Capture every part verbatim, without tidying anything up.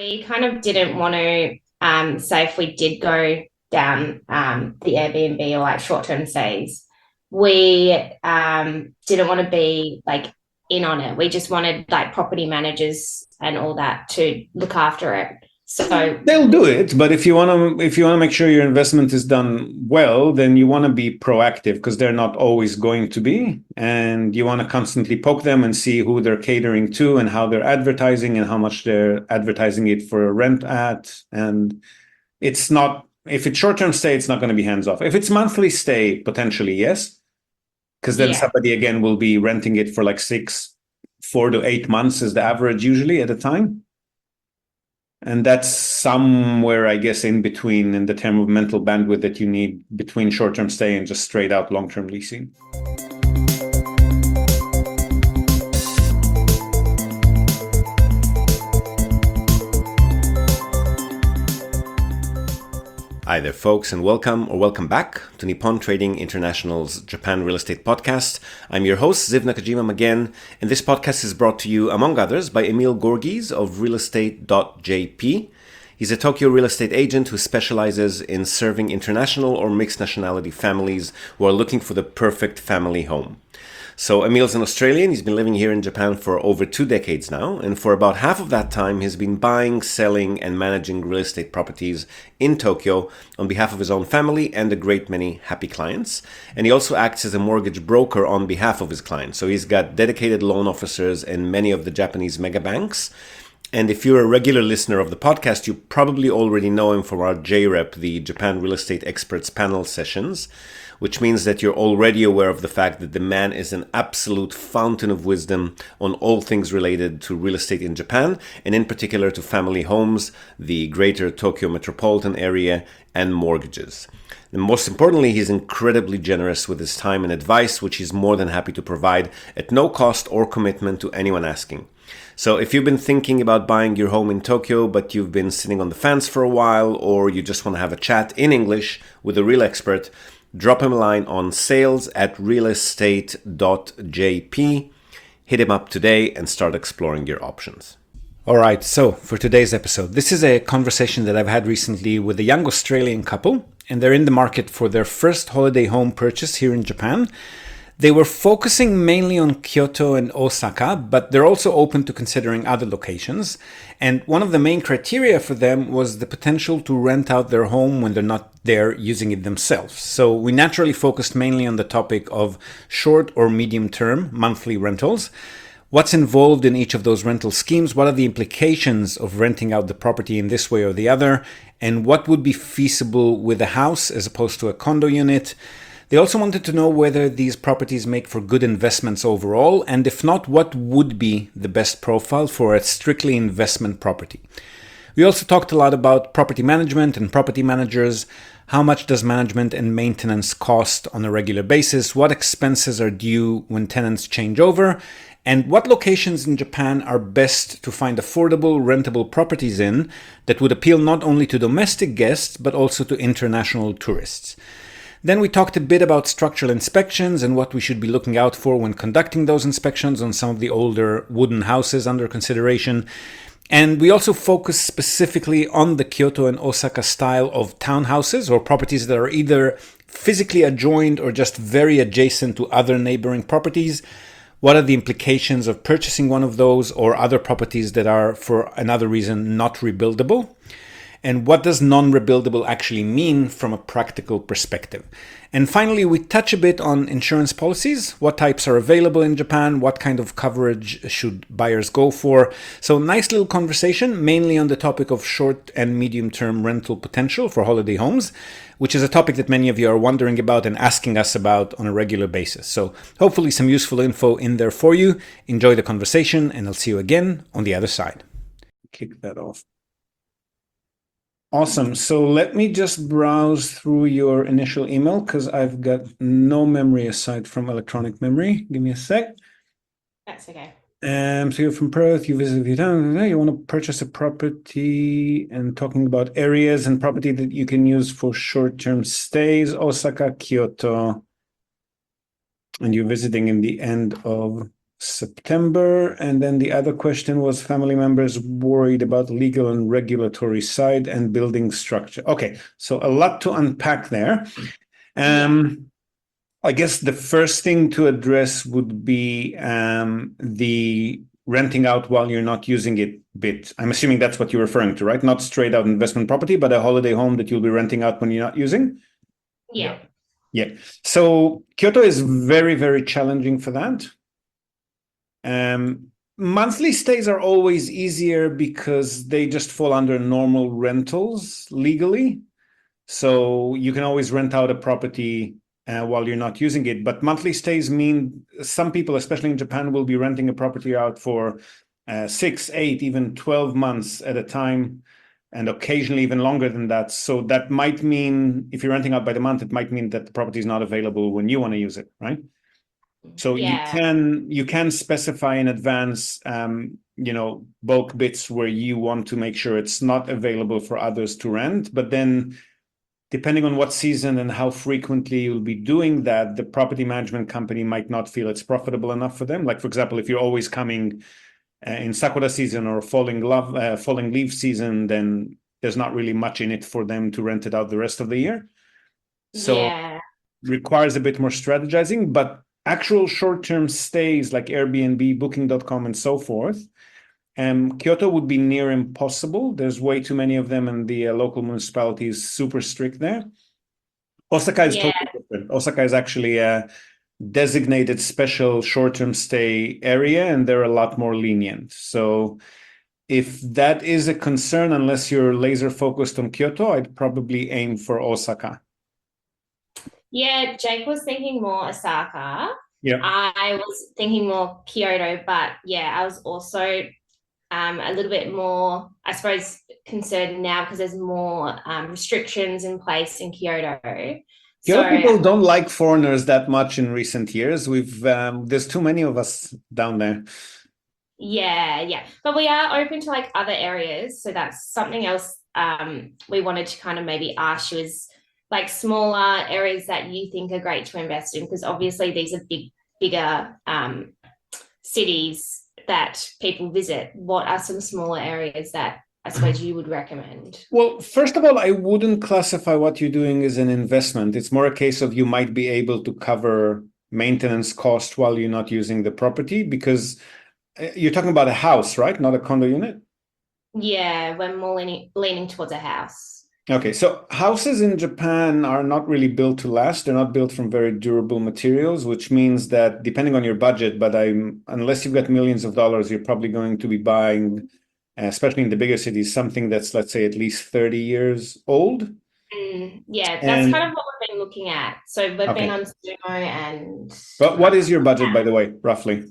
we kind of didn't want to um, say if we did go down um, the Airbnb or like short-term stays, we um, didn't want to be like in on it. We just wanted like property managers and all that to look after it. So They'll do it, but if you want to, if you want to make sure your investment is done well, then you want to be proactive because they're not always going to be, and you want to constantly poke them and see who they're catering to and how they're advertising and how much they're advertising it for a rent at. And it's not, if it's short-term stay, it's not going to be hands off. If it's monthly stay, potentially yes, because then yeah, somebody again will be renting it for like six, four to eight months is the average usually at a time. And that's somewhere, I guess, in between in the term of mental bandwidth that you need between short-term stay and just straight out long-term leasing. Hi there, folks, and welcome or welcome back to Nippon Trading International's Japan Real Estate Podcast. I'm your host, Ziv Nakajima again, and this podcast is brought to you, among others, by Emil Gorgies of real estate dot j p. He's a Tokyo real estate agent who specializes in serving international or mixed nationality families who are looking for the perfect family home. So Emil's an Australian. He's been living here in Japan for over two decades now, and for about half of that time he's been buying, selling, and managing real estate properties in Tokyo on behalf of his own family and a great many happy clients. And he also acts as a mortgage broker on behalf of his clients. So he's got dedicated loan officers in many of the Japanese mega banks. And if you're a regular listener of the podcast, you probably already know him from our J REP, the Japan Real Estate Experts Panel sessions, which means that you're already aware of the fact that the man is an absolute fountain of wisdom on all things related to real estate in Japan, and in particular to family homes, the greater Tokyo metropolitan area, and mortgages. And most importantly, he's incredibly generous with his time and advice, which he's more than happy to provide at no cost or commitment to anyone asking. So if you've been thinking about buying your home in Tokyo, but you've been sitting on the fence for a while, or you just want to have a chat in English with a real expert, drop him a line on sales at real estate dot j p. Hit him up today and start exploring your options. All right, so for today's episode, this is a conversation that I've had recently with a young Australian couple, and they're in the market for their first holiday home purchase here in Japan. They were focusing mainly on Kyoto and Osaka, but they're also open to considering other locations. And one of the main criteria for them was the potential to rent out their home when they're not there using it themselves. So we naturally focused mainly on the topic of short or medium term monthly rentals. What's involved in each of those rental schemes? What are the implications of renting out the property in this way or the other? And what would be feasible with a house as opposed to a condo unit? They also wanted to know whether these properties make for good investments overall, and if not, what would be the best profile for a strictly investment property. We also talked a lot about property management and property managers. How much does management and maintenance cost on a regular basis? What expenses are due when tenants change over? And what locations in Japan are best to find affordable, rentable properties in that would appeal not only to domestic guests, but also to international tourists? Then we talked a bit about structural inspections and what we should be looking out for when conducting those inspections on some of the older wooden houses under consideration. And we also focused specifically on the Kyoto and Osaka style of townhouses or properties that are either physically adjoined or just very adjacent to other neighboring properties. What are the implications of purchasing one of those or other properties that are, for another reason, not rebuildable? And what does non-rebuildable actually mean from a practical perspective? And finally, we touch a bit on insurance policies. What types are available in Japan? What kind of coverage should buyers go for? So nice little conversation, mainly on the topic of short and medium-term rental potential for holiday homes, which is a topic that many of you are wondering about and asking us about on a regular basis. So hopefully some useful info in there for you. Enjoy the conversation, and I'll see you again on the other side. Kick that off. Awesome. So let me just browse through your initial email because I've got no memory aside from electronic memory. Give me a sec. that's okay. Um, so you're from Perth, you visit Vietnam, you want to purchase a property and talking about areas and property that you can use for short-term stays, Osaka, Kyoto, and you're visiting in the end of September. And then the other question was family members worried about legal and regulatory side and building structure. Okay, so a lot to unpack there. Um, I guess the first thing to address would be um, the renting out while you're not using it bit. I'm assuming that's what you're referring to, right? Not straight out investment property, but a holiday home that you'll be renting out when you're not using. Yeah. Yeah. So Kyoto is very, very challenging for that. Um, monthly stays are always easier because they just fall under normal rentals legally. So you can always rent out a property uh, while you're not using it. But monthly stays mean some people, especially in Japan, will be renting a property out for uh, six, eight, even twelve months at a time, and occasionally even longer than that. So that might mean, if you're renting out by the month, it might mean that the property is not available when you want to use it, right? So yeah. you can you can specify in advance, um, you know, bulk bits where you want to make sure it's not available for others to rent. But then, depending on what season and how frequently you'll be doing that, the property management company might not feel it's profitable enough for them. Like, for example, if you're always coming uh, in sakura season or falling love, uh, falling leaf season, then there's not really much in it for them to rent it out the rest of the year. So yeah. requires a bit more strategizing, but actual short-term stays like Airbnb, booking dot com, and so forth, um, Kyoto would be near impossible. There's way too many of them, and the uh, local municipality is super strict there. Osaka is yeah. totally different. Osaka is actually a designated special short-term stay area, and they're a lot more lenient. So if that is a concern, unless you're laser focused on Kyoto, I'd probably aim for Osaka. Yeah, Jake was thinking more Osaka. Yeah. I was thinking more Kyoto, but yeah, I was also um, a little bit more, I suppose, concerned now because there's more um, restrictions in place in Kyoto. Kyoto so, people don't like foreigners that much in recent years. We've um, there's too many of us down there. Yeah, yeah. But we are open to like other areas. So that's something else um, we wanted to kind of maybe ask you is like smaller areas that you think are great to invest in, because obviously these are big, bigger um, cities that people visit. What are some smaller areas that I suppose you would recommend? Well, first of all, I wouldn't classify what you're doing as an investment. It's more a case of you might be able to cover maintenance cost while you're not using the property, because you're talking about a house, right? Not a condo unit? Yeah, we're more leaning, leaning towards a house. Okay, so houses in Japan are not really built to last. They're not built from very durable materials, which means that depending on your budget, but I'm unless you've got millions of dollars, you're probably going to be buying, especially in the bigger cities, something that's, let's say, at least thirty years old. Mm, yeah, that's and, kind of what we've been looking at. So we've okay. been on Sumo and... But what is your budget, by the way, roughly?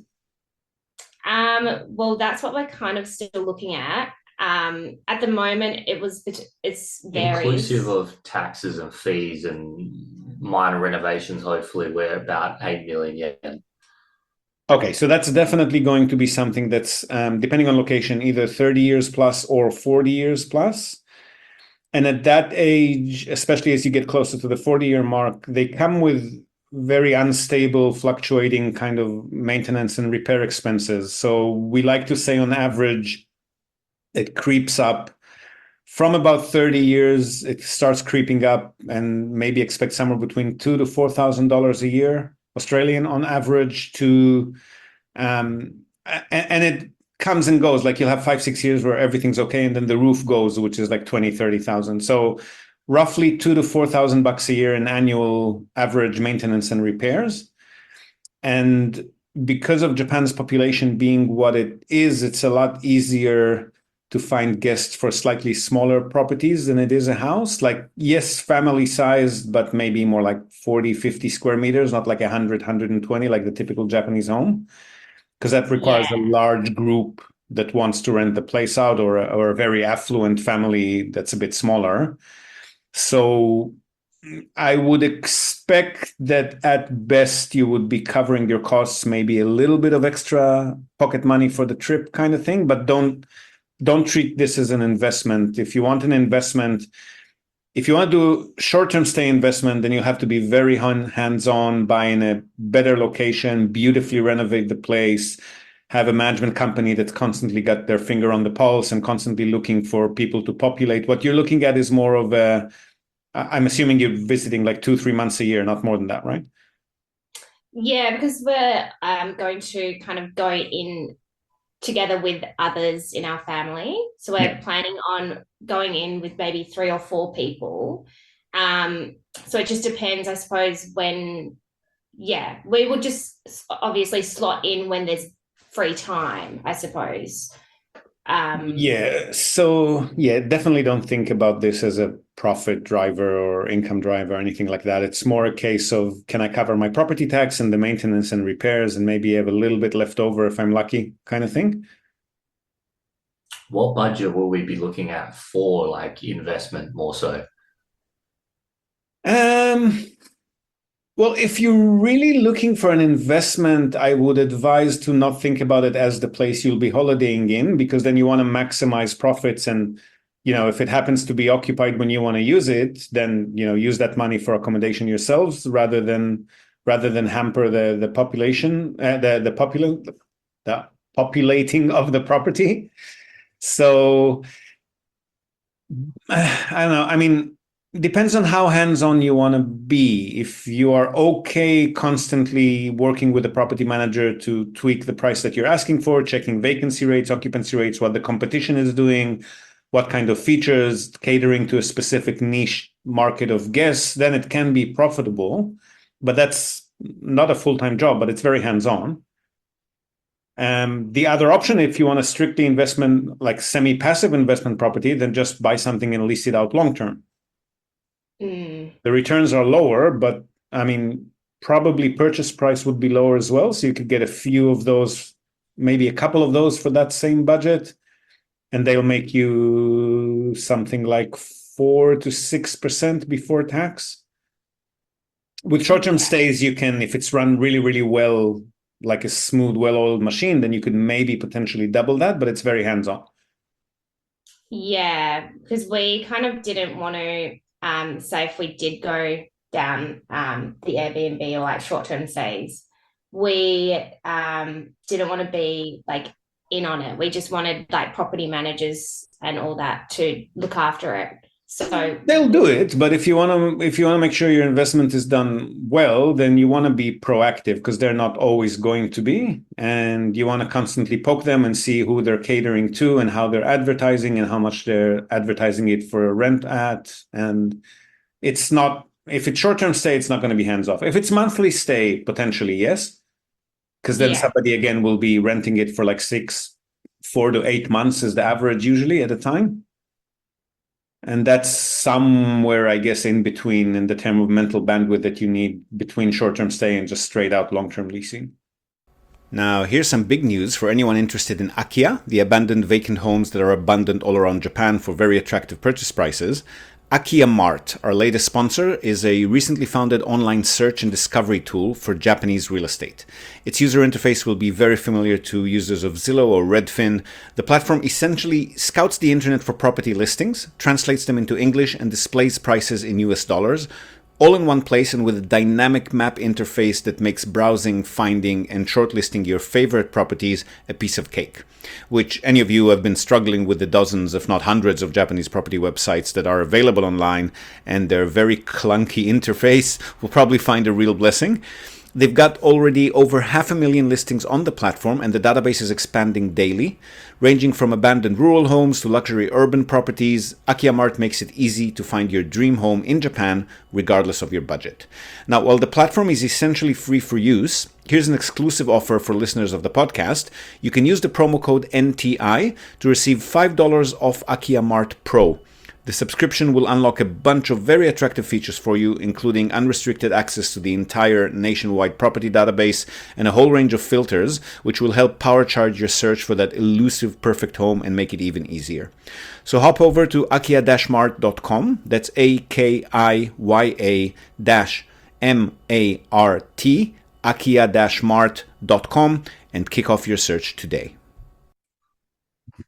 Um, well, that's what we're kind of still looking at. Um, at the moment, it was it's varies. Inclusive of taxes and fees and minor renovations. Hopefully, we're about eight million yen. Okay, so that's definitely going to be something that's um, depending on location, either thirty years plus or forty years plus. And at that age, especially as you get closer to the forty-year mark, they come with very unstable, fluctuating kind of maintenance and repair expenses. So we like to say, on average, it creeps up from about thirty years. It starts creeping up, and maybe expect somewhere between two to four thousand dollars a year Australian on average. To um, and, and it comes and goes. Like you'll have five six years where everything's okay, and then the roof goes, which is like twenty thirty thousand. So roughly two to four thousand bucks a year in annual average maintenance and repairs. And because of Japan's population being what it is, it's a lot easier to find guests for slightly smaller properties than it is a house. Like, yes, family sized, but maybe more like forty, fifty square meters, not like one hundred, one hundred twenty, like the typical Japanese home, because that requires yeah. a large group that wants to rent the place out, or a, or a very affluent family that's a bit smaller. So I would expect that at best you would be covering your costs, maybe a little bit of extra pocket money for the trip kind of thing, but don't Don't treat this as an investment. If you want an investment, If you want to do short-term stay investment, then you have to be very hands-on, buy in a better location, beautifully renovate the place, have a management company that's constantly got their finger on the pulse and constantly looking for people to populate. What you're looking at is more of a, I'm assuming you're visiting like two, three months a year, not more than that, right? Yeah, because we're um, going to kind of go in together with others in our family. So we're Yeah. planning on going in with maybe three or four people. Um, so it just depends, I suppose, when, yeah, we would just obviously slot in when there's free time, I suppose. Um, yeah. So yeah, definitely don't think about this as a profit driver or income driver or anything like that. It's more a case of, can I cover my property tax and the maintenance and repairs and maybe have a little bit left over if I'm lucky, kind of thing. What budget will we be looking at for like investment more so? Um, well, if you're really looking for an investment, I would advise to not think about it as the place you'll be holidaying in, because then you want to maximize profits. And, you know, if it happens to be occupied when you want to use it, then, you know, use that money for accommodation yourselves rather than rather than hamper the the population, uh, the the popul the populating of the property. So I don't know. I mean, depends on how hands-on you want to be. If you are okay constantly working with the property manager to tweak the price that you're asking for, checking vacancy rates, occupancy rates, what the competition is doing, what kind of features, catering to a specific niche market of guests, then it can be profitable. But that's not a full-time job, but it's very hands-on. Um, the other option, if you want a strictly investment, like semi-passive investment property, then just buy something and lease it out long-term. mm, The returns are lower, but I mean, probably purchase price would be lower as well. So you could get a few of those, maybe a couple of those for that same budget, and they'll make you something like four to six percent before tax. With short-term Yeah. stays, you can, if it's run really, really well, like a smooth, well-oiled machine, then you could maybe potentially double that, but it's very hands-on. Yeah, because we kind of didn't want to um, say if we did go down um, the Airbnb or like short-term stays, we um, didn't want to be like in on it. We just wanted like property managers and all that to look after it. So They'll do it, but if you want to, if you want to make sure your investment is done well, then you want to be proactive, because they're not always going to be, and you want to constantly poke them and see who they're catering to and how they're advertising and how much they're advertising it for a rent at. And it's not, if it's short-term stay, it's not going to be hands off. If it's monthly stay, potentially yes, because then yeah, somebody again will be renting it for like six, four to eight months is the average usually at a time. And that's somewhere, I guess, in between in the term of mental bandwidth that you need between short-term stay and just straight out long-term leasing. Now, here's some big news for anyone interested in Akia, the abandoned vacant homes that are abundant all around Japan for very attractive purchase prices. Akia Mart, our latest sponsor, is a recently founded online search and discovery tool for Japanese real estate. Its user interface will be very familiar to users of Zillow or Redfin. The platform essentially scouts the internet for property listings, translates them into English, and displays prices in U S dollars, all in one place and with a dynamic map interface that makes browsing, finding, and shortlisting your favorite properties a piece of cake. Which any of you who have been struggling with the dozens, if not hundreds, of Japanese property websites that are available online and their very clunky interface will probably find a real blessing. They've got already over half a million listings on the platform, and the database is expanding daily. Ranging from abandoned rural homes to luxury urban properties, Akia Mart makes it easy to find your dream home in Japan, regardless of your budget. Now, while the platform is essentially free for use, here's an exclusive offer for listeners of the podcast. You can use the promo code N T I to receive five dollars off Akia Mart Pro. The subscription will unlock a bunch of very attractive features for you, including unrestricted access to the entire nationwide property database and a whole range of filters, which will help power charge your search for that elusive perfect home and make it even easier. So hop over to akia dash mart dot com, that's A K I Y A dash M A R T, akia dash mart dot com, and kick off your search today.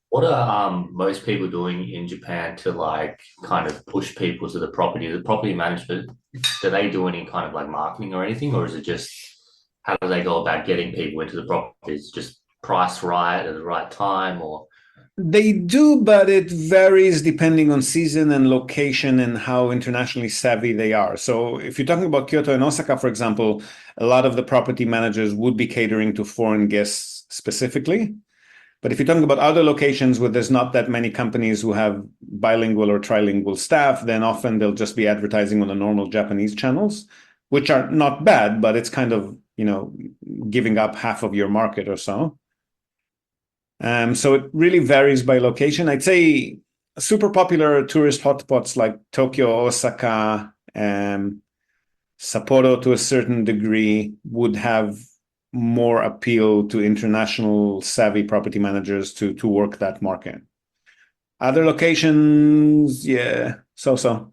What are um most people doing in Japan to like kind of push people to the property? The property management, do they do any kind of like marketing or anything, or is it just how do they go about getting people into the properties? Just price right at the right time, or They do, but it varies depending on season and location and how internationally savvy they are. So, if you're talking about Kyoto and Osaka, for example, a lot of the property managers would be catering to foreign guests specifically. But if you're talking about other locations where there's not that many companies who have bilingual or trilingual staff, then often they'll just be advertising on the normal Japanese channels, which are not bad, but it's kind of, you know, giving up half of your market or so. Um, so it really varies by location. I'd say super popular tourist hotspots like Tokyo, Osaka, um, Sapporo to a certain degree would have more appeal to international savvy property managers to to work that market. Other locations, yeah, so so.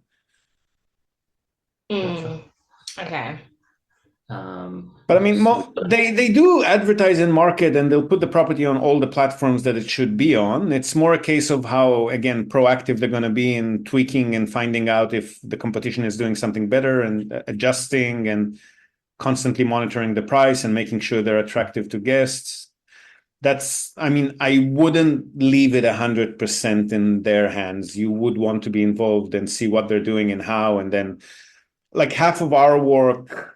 Mm, okay. um, But I mean, mo- they they do advertise and market, and they'll put the property on all the platforms that it should be on. It's more a case of how, again, proactive they're going to be in tweaking and finding out if the competition is doing something better and uh, adjusting and constantly monitoring the price and making sure they're attractive to guests. That's, I mean, I wouldn't leave it one hundred percent in their hands. You would want to be involved and see what they're doing and how. And then, like, half of our work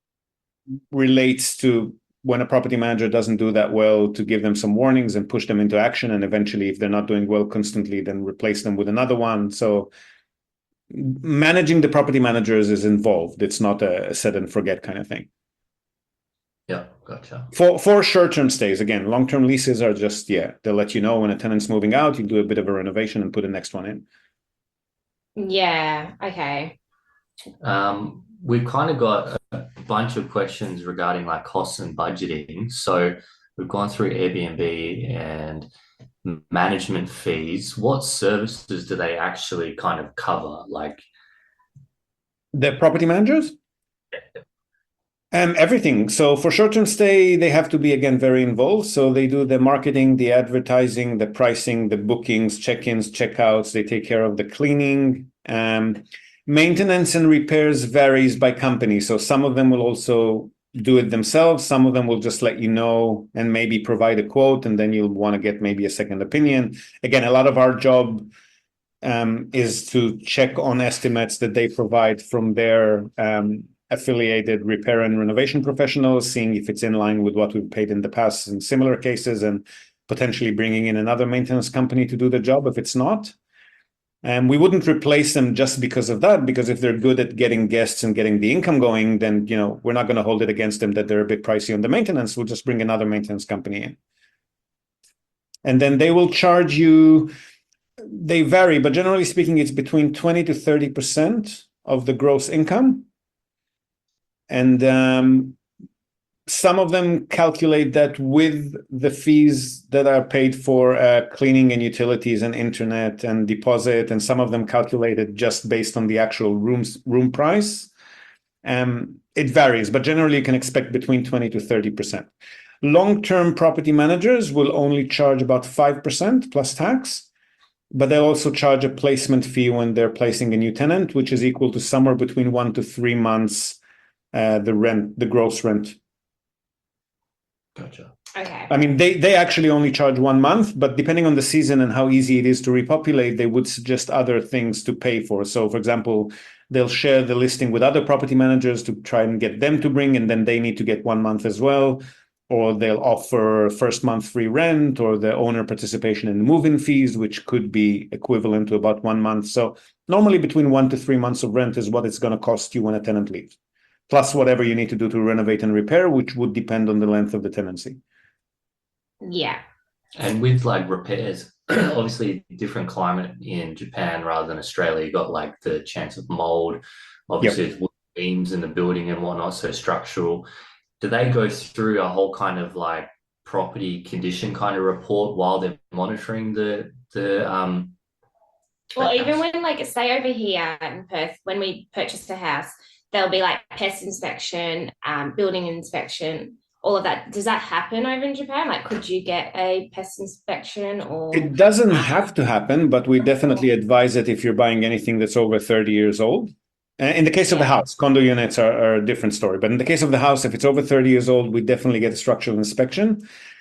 relates to when a property manager doesn't do that well, to give them some warnings and push them into action. And eventually, if they're not doing well constantly, then replace them with another one. So managing the property managers is involved. It's not a set and forget kind of thing. yeah, gotcha. For for short-term stays, again, long-term leases are just, yeah, they'll let you know when a tenant's moving out, you do a bit of a renovation and put the next one in. Yeah. Okay. Um, we've kind of got a bunch of questions regarding like costs and budgeting. So we've gone through Airbnb and management fees. What services do they actually kind of cover? Like The property managers? Um, everything. So for short-term stay, they have to be, again, very involved. So they do the marketing, the advertising, the pricing, the bookings, check-ins, check-outs. They take care of the cleaning. Um, maintenance and repairs varies by company. So some of them will also do it themselves. Some of them will just let you know and maybe provide a quote, and then you'll want to get maybe a second opinion. Again, a lot of our job um, is to check on estimates that they provide from their um, affiliated repair and renovation professionals, seeing if it's in line with what we've paid in the past in similar cases, and potentially bringing in another maintenance company to do the job if it's not. And we wouldn't replace them just because of that, because if they're good at getting guests and getting the income going, then, you know, we're not going to hold it against them that they're a bit pricey on the maintenance. We'll just bring another maintenance company in. And then they will charge you, they vary, but generally speaking, it's between twenty to thirty percent of the gross income. And um, some of them calculate that with the fees that are paid for uh, cleaning and utilities and internet and deposit, and some of them calculate it just based on the actual rooms room price. Um, it varies, but generally you can expect between twenty to thirty percent. Long-term property managers will only charge about five percent plus tax, but they'll also charge a placement fee when they're placing a new tenant, which is equal to somewhere between one to three months uh, the rent, the gross rent. Gotcha. Okay. I mean, they, they actually only charge one month, but depending on the season and how easy it is to repopulate, they would suggest other things to pay for. So, for example, they'll share the listing with other property managers to try and get them to bring, and then they need to get one month as well. Or they'll offer first month free rent, or the owner participation in move-in fees, which could be equivalent to about one month. So normally between one to three months of rent is what it's going to cost you when a tenant leaves, plus whatever you need to do to renovate and repair, which would depend on the length of the tenancy. Yeah. And with like repairs, obviously different climate in Japan rather than Australia. You got like the chance of mold, obviously Yep. it's wood beams in the building and whatnot, so structural. Do they go through a whole kind of like property condition kind of report while they're monitoring the the um Well, the even house? when, like, say over here in Perth, when we purchased a house, there'll be like pest inspection, um, building inspection, all of that. Does that happen over in Japan? Like, could you get a pest inspection or? It doesn't have to happen, but we definitely advise it if you're buying anything that's over thirty years old. Uh, In the case of the Yeah. house, condo units are, are a different story. But in the case of the house, if it's over thirty years old, we definitely get a structural inspection.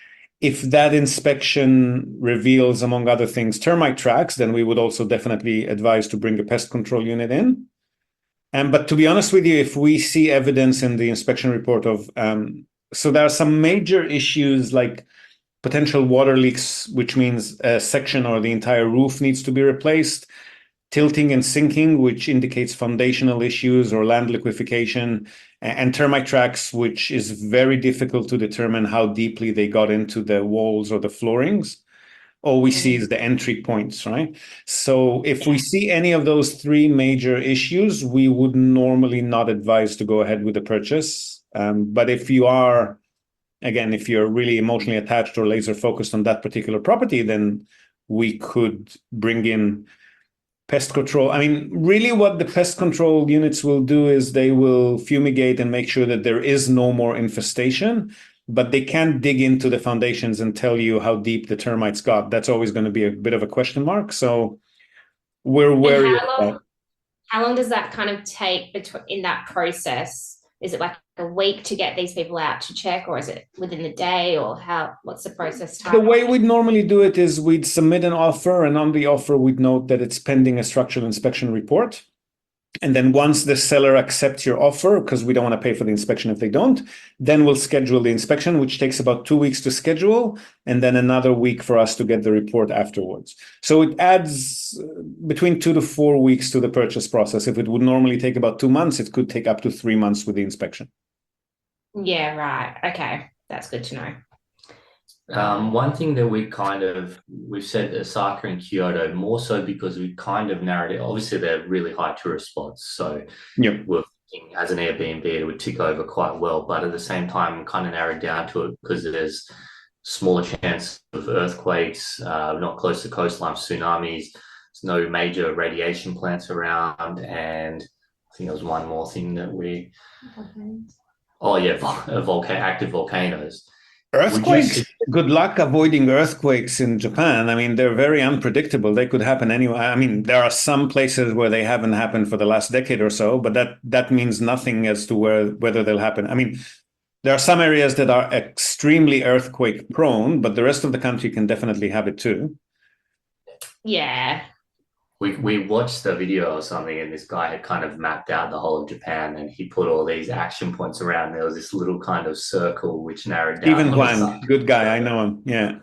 If that inspection reveals, among other things, termite tracks, then we would also definitely advise to bring a pest control unit in. And but to be honest with you, if we see evidence in the inspection report of, um, so there are some major issues like potential water leaks, which means a section or the entire roof needs to be replaced, tilting and sinking, which indicates foundational issues or land liquefaction, and termite tracks, which is very difficult to determine how deeply they got into the walls or the floorings. All we see is the entry points, right? So if we see any of those three major issues, we would normally not advise to go ahead with the purchase. Um, but if you are, again, if you're really emotionally attached or laser focused on that particular property, then we could bring in pest control. I mean, really what the pest control units will do is they will fumigate and make sure that there is no more infestation, but they can't dig into the foundations and tell you how deep the termites got. That's always going to be a bit of a question mark. So we're wary And of how that. long, how long does that kind of take between in that process? Is it like a week to get these people out to check, or is it within the day, or how? What's the process time? The way we'd normally do it is we'd submit an offer, and on the offer, we'd note that it's pending a structural inspection report. And then once the seller accepts your offer, because we don't want to pay for the inspection if they don't, then we'll schedule the inspection, which takes about two weeks to schedule, and then another week for us to get the report afterwards. So it adds uh, between two to four weeks to the purchase process. If it would normally take about two months, it could take up to three months with the inspection. Yeah, right. Okay, that's good to know. Um, one thing that we kind of, we've said Osaka and Kyoto more so because we kind of narrowed it. Obviously, they're really high tourist spots. So Yep. we're thinking as an Airbnb, it would tick over quite well. But at the same time, kind of narrowed down to it because there's smaller chance of earthquakes, uh, not close to coastline, tsunamis. There's no major radiation plants around. And I think there was one more thing that we, oh yeah, vol- volcano, active volcanoes. Earthquakes, Would you- good luck avoiding earthquakes in Japan. I mean, they're very unpredictable. They could happen anywhere. I mean, there are some places where they haven't happened for the last decade or so, but that that means nothing as to where whether they'll happen. I mean, there are some areas that are extremely earthquake prone, but the rest of the country can definitely have it too. Yeah. We we watched the video or something, and this guy had kind of mapped out the whole of Japan, and he put all these action points around. There was this little kind of circle which narrowed down. Stephen on the Huang, side. good guy. I know him. Yeah.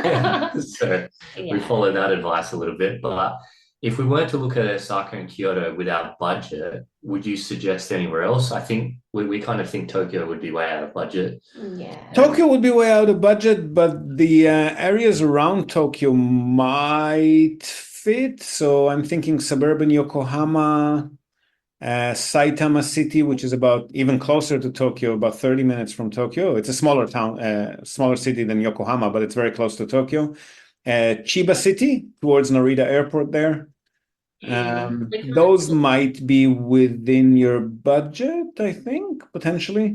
So we Yeah. followed that advice a little bit. But if we were to look at Osaka and Kyoto with our budget, would you suggest anywhere else? I think we, we kind of think Tokyo would be way out of budget. Yeah. Tokyo would be way out of budget, but the uh, areas around Tokyo might fit. So I'm thinking suburban Yokohama, uh, Saitama City, which is about even closer to Tokyo, about thirty minutes from Tokyo. It's a smaller town, uh, smaller city than Yokohama, but it's very close to Tokyo. Uh, Chiba City, towards Narita Airport there. Um, those might be within your budget, I think, potentially.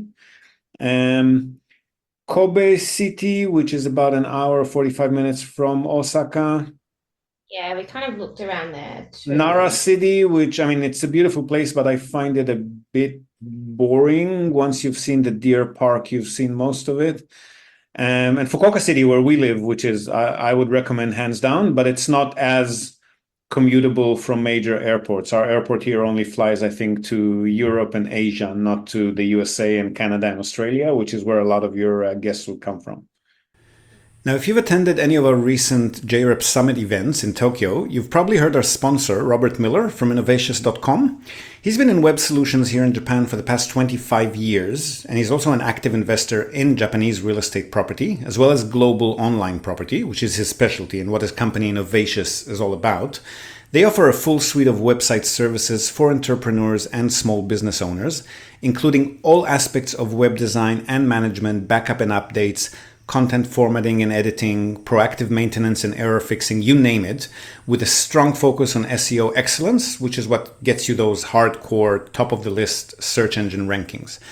Um, Kobe City, which is about an hour, forty-five minutes from Osaka. Yeah, we kind of looked around there too. Nara City, which, I mean, it's a beautiful place, but I find it a bit boring. Once you've seen the deer park, you've seen most of it. Um, and Fukuoka City, where we live, which is, I, I would recommend hands down, but it's not as commutable from major airports. Our airport here only flies, I think, to Europe and Asia, not to the U S A and Canada and Australia, which is where a lot of your uh, guests would come from. Now, if you've attended any of our recent J R E P Summit events in Tokyo, you've probably heard our sponsor, Robert Miller from Innovatious dot com. He's been in web solutions here in Japan for the past twenty-five years, and he's also an active investor in Japanese real estate property, as well as global online property, which is his specialty and what his company Innovatious is all about. They offer a full suite of website services for entrepreneurs and small business owners, including all aspects of web design and management, backup and updates, content formatting and editing, proactive maintenance and error fixing, you name it, with a strong focus on S E O excellence, which is what gets you those hardcore top of the list search engine rankings.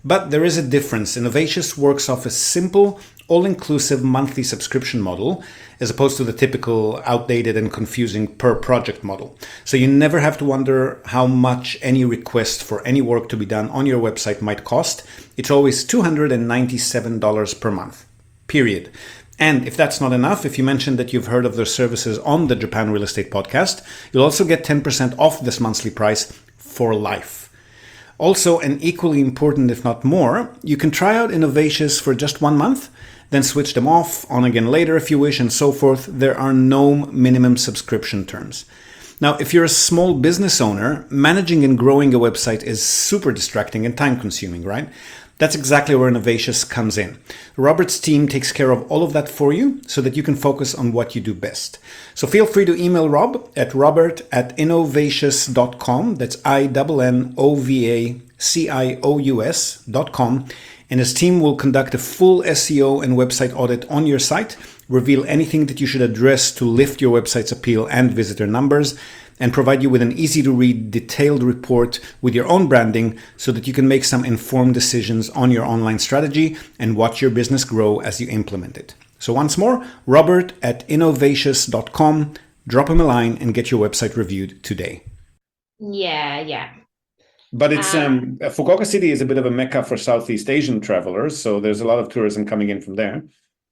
But there is a difference. Innovations works off a simple, all-inclusive monthly subscription model, as opposed to the typical outdated and confusing per project model. So you never have to wonder how much any request for any work to be done on your website might cost. It's always two hundred ninety-seven dollars per month, period. And if that's not enough, if you mentioned that you've heard of their services on the Japan Real Estate Podcast, you'll also get ten percent off this monthly price for life. Also, and equally important, if not more, you can try out Innovations for just one month, then switch them off, on again later if you wish, and so forth. There are no minimum subscription terms. Now, if you're a small business owner, managing and growing a website is super distracting and time consuming, right? That's exactly where Innovations comes in. Robert's team takes care of all of that for you so that you can focus on what you do best. So feel free to email Rob at robert at innovacious dot com. That's I N N O V A C I O U S dot com. And his team will conduct a full S E O and website audit on your site, reveal anything that you should address to lift your website's appeal and visitor numbers, and provide you with an easy-to-read, detailed report with your own branding so that you can make some informed decisions on your online strategy and watch your business grow as you implement it. So once more, Robert at innovacious dot com. Drop him a line and get your website reviewed today. Yeah, yeah. But it's um, Um, Fukuoka City is a bit of a mecca for Southeast Asian travelers, so there's a lot of tourism coming in from there.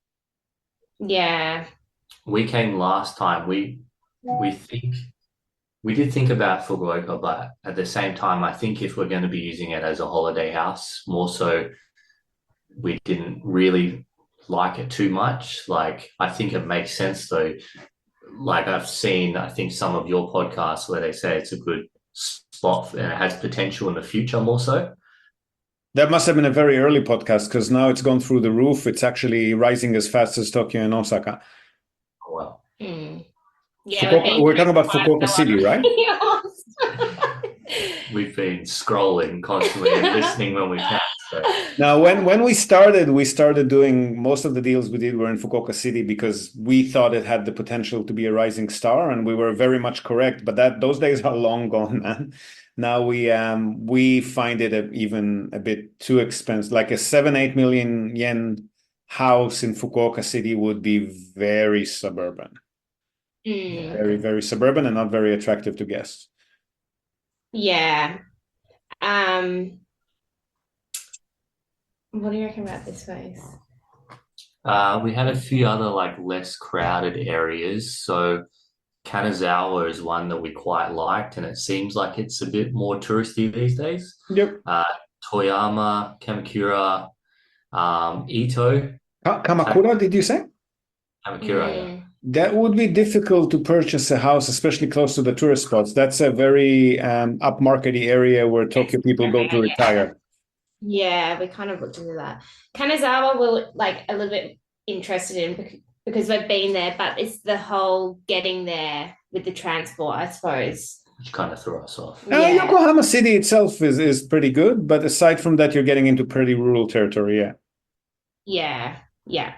Yeah. We came last time. We we think we did think about Fukuoka, but at the same time, I think if we're going to be using it as a holiday house, more so, we didn't really like it too much. Like, I think it makes sense though. Like, I've seen, I think some of your podcasts where they say it's a good spot and it has potential in the future more so. That must have been a very early podcast because now it's gone through the roof. It's actually rising as fast as Tokyo and Osaka. Oh, well. Mm. Yeah, Fukuoka- we've been we're talking about quite Fukuoka a City, lot. right? We've been scrolling constantly and listening when we can. So. Now, when, when we started, we started doing most of the deals we did were in Fukuoka City because we thought it had the potential to be a rising star, and we were very much correct. But that those days are long gone, man. Now we um we find it a, even a bit too expensive. Like a seven eight million yen house in Fukuoka City would be very suburban, Mm. very very suburban, and not very attractive to guests. Yeah. Um, what do you reckon about this place? Uh, we had a few other like less crowded areas. So Kanazawa is one that we quite liked, and it seems like it's a bit more touristy these days. Yep. Uh, Toyama, Kamakura, um, Ito, Ka- Kamakura, did you say? Kamakura. yeah. Mm. That would be difficult to purchase a house, especially close to the tourist spots. That's a very um, upmarkety area where Tokyo people go to Yeah. retire. Yeah, we kind of looked into that. Kanazawa we're like a little bit interested in bec- because we've been there, but it's the whole getting there with the transport, I suppose. Which kind of threw us off. Uh, Yeah. Yokohama City itself is, is pretty good, but aside from that, you're getting into pretty rural territory, yeah. Yeah, yeah.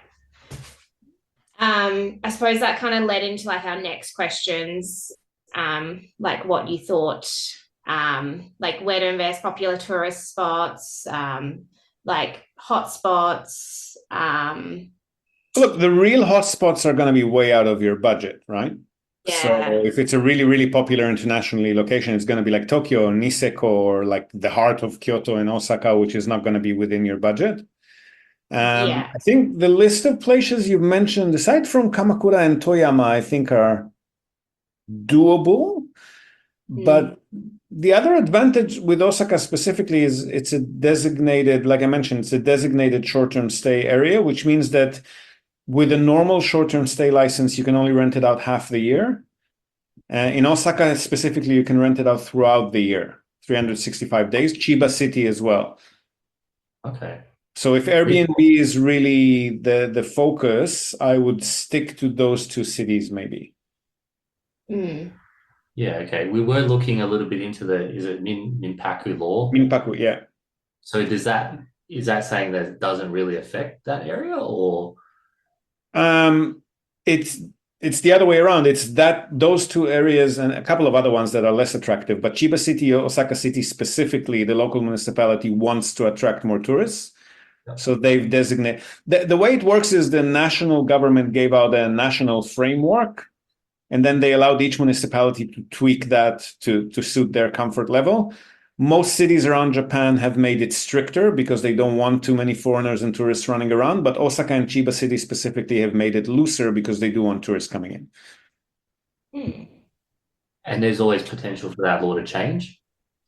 Um, I suppose that kind of led into like our next questions, um, like what you thought, um, like where to invest, popular tourist spots, um, like hot spots. Um, Look, the real hotspots are going to be way out of your budget, right? Yeah. So if it's a really, really popular internationally location, it's going to be like Tokyo or Niseko or like the heart of Kyoto and Osaka, which is not going to be within your budget. Um, Yeah. I think the list of places you've mentioned, aside from Kamakura and Toyama, I think are doable. But the other advantage with Osaka specifically is it's a designated, like I mentioned, it's a designated short-term stay area, which means that with a normal short-term stay license, you can only rent it out half the year. Uh, in Osaka specifically, you can rent it out throughout the year, three hundred sixty-five days, Chiba City as well. Okay. So if Airbnb is really the, the focus, I would stick to those two cities maybe. Mm. Yeah, okay. We were looking a little bit into the, is it Min, Minpaku law? Minpaku, yeah. So does that, is that saying that it doesn't really affect that area or? Um, it's it's the other way around. It's that those two areas and a couple of other ones that are less attractive. But Chiba City, Osaka City specifically, the local municipality wants to attract more tourists. So they've designated the, the way it works is the national government gave out a national framework, and then they allowed each municipality to tweak that to, to suit their comfort level. Most cities around Japan have made it stricter because they don't want too many foreigners and tourists running around. But Osaka and Chiba City specifically have made it looser because they do want tourists coming in. Hmm. And there's always potential for that law to change.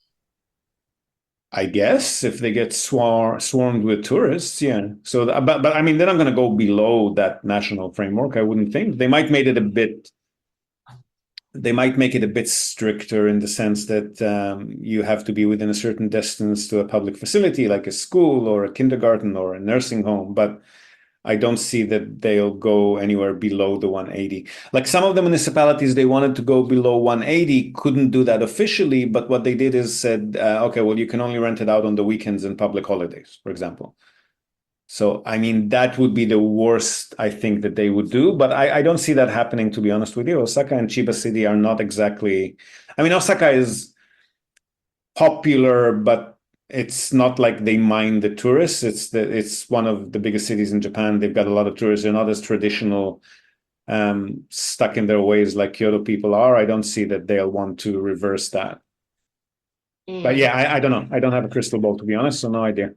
I guess if they get swar- swarmed with tourists, yeah. So, but but I mean, they're not going to go below that national framework. I wouldn't think they might make it a bit. They might make it a bit stricter in the sense that um, you have to be within a certain distance to a public facility, like a school or a kindergarten or a nursing home. But I don't see that they'll go anywhere below the one eighty. Like some of the municipalities, they wanted to go below one eighty, couldn't do that officially. But what they did is said, uh, okay, well, you can only rent it out on the weekends and public holidays, for example. So, I mean, that would be the worst, I think, that they would do. But I, I don't see that happening, to be honest with you. Osaka and Chiba City are not exactly... I mean, Osaka is popular, but it's not like they mind the tourists. It's the, it's one of the biggest cities in Japan. They've got a lot of tourists. They're not as traditional, um, stuck in their ways like Kyoto people are. I don't see that they'll want to reverse that. Mm. But yeah, I, I don't know. I don't have a crystal ball, to be honest, so no idea.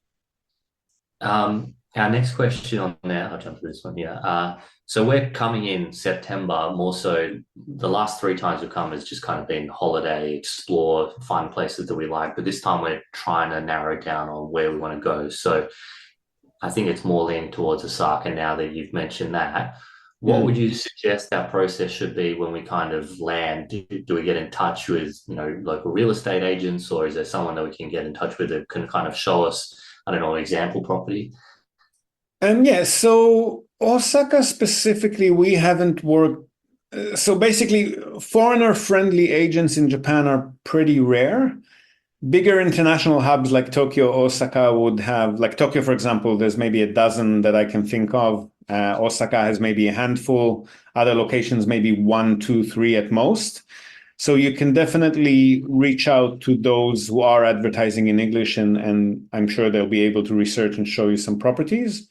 Um, our next question on there, I'll jump to this one here. Uh, so we're coming in September, more so the last three times we've come has just kind of been holiday, explore, find places that we like. But this time we're trying to narrow down on where we want to go. So I think it's more leaning towards Osaka now that you've mentioned that. What mm. would you suggest our process should be when we kind of land? Do, do we get in touch with, you know, local real estate agents, or is there someone that we can get in touch with that can kind of show us, I don't know, an example property? Um, yeah, so Osaka specifically, we haven't worked. Uh, so basically, foreigner-friendly agents in Japan are pretty rare. Bigger international hubs like Tokyo, Osaka would have, like Tokyo, for example, there's maybe a dozen that I can think of. Uh, Osaka has maybe a handful. Other locations, maybe one, two, three at most. So you can definitely reach out to those who are advertising in English, and, and I'm sure they'll be able to research and show you some properties.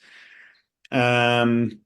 Um,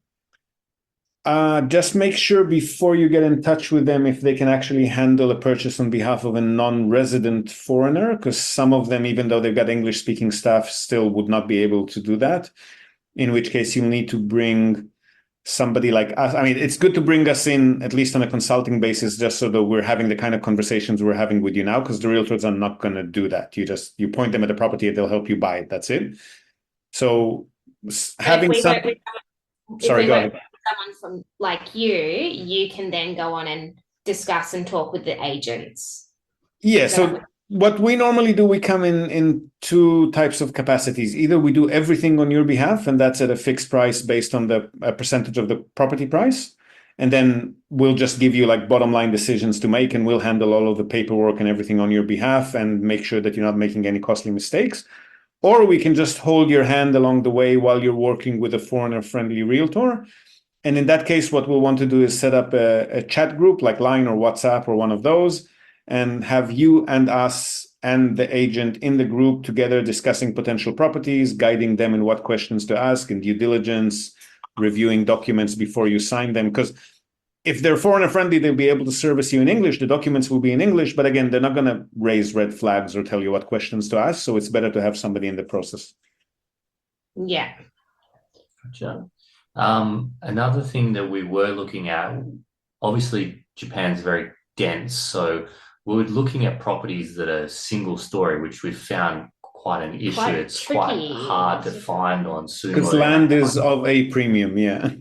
uh, just make sure before you get in touch with them if they can actually handle a purchase on behalf of a non-resident foreigner, because some of them, even though they've got English-speaking staff, still would not be able to do that, in which case you'll need to bring somebody like us. I mean, it's good to bring us in, at least on a consulting basis, just so that we're having the kind of conversations we're having with you now, because the realtors are not going to do that. You just, you point them at the property and they'll help you buy it. That's it. So having some... Someone, sorry, go ahead. Someone from like you, you can then go on and discuss and talk with the agents. Yeah, so what we normally do, we come in in two types of capacities. Either we do everything on your behalf, and that's at a fixed price based on the a percentage of the property price. And then we'll just give you like bottom line decisions to make, and we'll handle all of the paperwork and everything on your behalf and make sure that you're not making any costly mistakes. Or we can just hold your hand along the way while you're working with a foreigner-friendly realtor. And in that case, what we'll want to do is set up a, a chat group like Line or WhatsApp or one of those, and have you and us and the agent in the group together discussing potential properties, guiding them in what questions to ask, and due diligence, reviewing documents before you sign them. Because if they're foreigner friendly, they'll be able to service you in English. The documents will be in English, but again, they're not going to raise red flags or tell you what questions to ask. So it's better to have somebody in the process. Yeah. Gotcha. Um, another thing that we were looking at, obviously Japan's very dense, so we were looking at properties that are single story, which we've found quite an issue. Quite it's tricky. quite hard to find on Sumo. Because land is of a premium, yeah.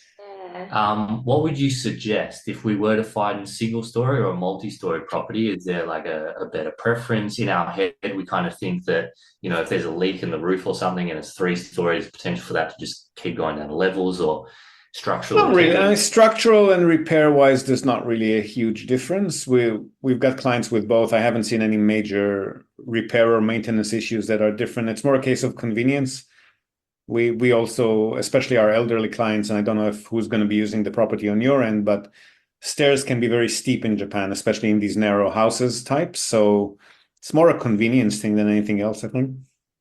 Um, what would you suggest if we were to find a single story or a multi-story property? Is there like a, a better preference? In our head, we kind of think that, you know, if there's a leak in the roof or something and it's three stories, potential for that to just keep going down levels, or structural. Not really. I mean, structural and repair-wise, there's not really a huge difference. We we've got clients with both. I haven't seen any major repair or maintenance issues that are different. It's more a case of convenience. We we also, especially our elderly clients, and I don't know if who's going to be using the property on your end, but stairs can be very steep in Japan, especially in these narrow houses types. So it's more a convenience thing than anything else, I think.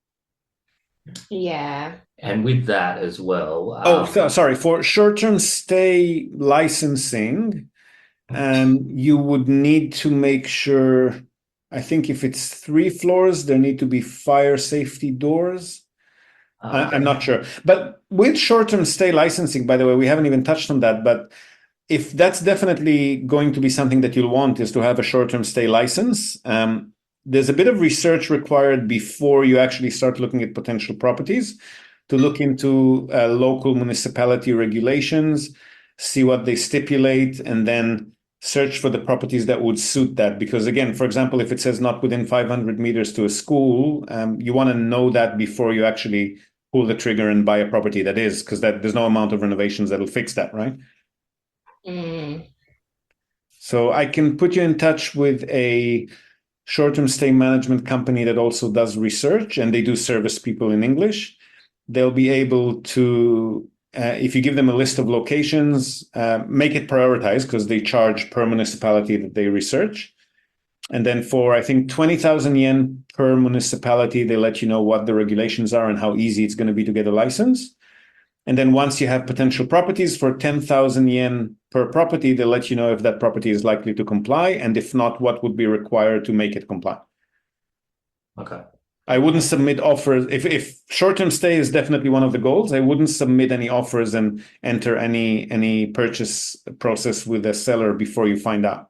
Yeah. And with that as well. Oh, um, so- sorry. For short-term stay licensing, um, you would need to make sure, I think if it's three floors, there need to be fire safety doors. I, okay. I'm not sure. But with short-term stay licensing, by the way, we haven't even touched on that, but if that's definitely going to be something that you'll want, is to have a short-term stay license. Um, there's a bit of research required before you actually start looking at potential properties, to look into uh, local municipality regulations, see what they stipulate, and then search for the properties that would suit that. Because again, for example, if it says not within five hundred meters to a school, um, you want to know that before you actually pull the trigger and buy a property that is, because that there's no amount of renovations that'll fix that, right? Mm. So I can put you in touch with a short-term stay management company that also does research, and they do service people in English. They'll be able to, uh, if you give them a list of locations, uh, make it prioritized, because they charge per municipality that they research. And then for, I think, twenty thousand yen per municipality, they let you know what the regulations are and how easy it's going to be to get a license. And then once you have potential properties for ten thousand yen per property, they let you know if that property is likely to comply, and if not, what would be required to make it comply. Okay. I wouldn't submit offers. If, if short-term stay is definitely one of the goals, I wouldn't submit any offers and enter any any purchase process with a seller before you find out.